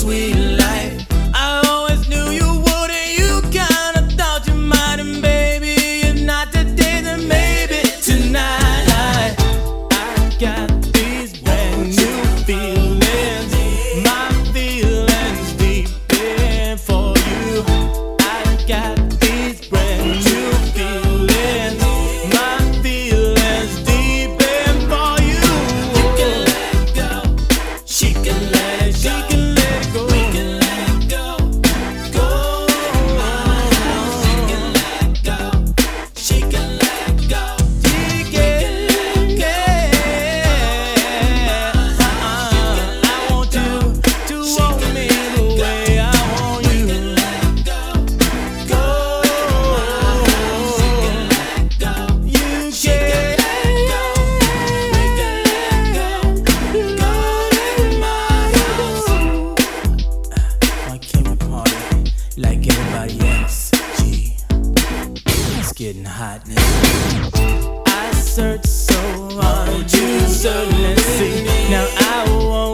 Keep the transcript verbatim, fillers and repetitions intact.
sweet life. I always knew you would, and you kinda thought you might, and baby, if not today, then maybe tonight. I, I got these brand new feelings, my feelings deep in for you. I got these brand new feelings, my feelings deep in for you. You can let go, she can let it, she can let it go. We can let go, go. She can let go, she can let go, she can let go. I want you to want me the way I want you. Go, you can let go, we can let go, go to my house. I came to party like everybody else. Gee, it's getting hot now. I searched so hard, you certainly see. Now I want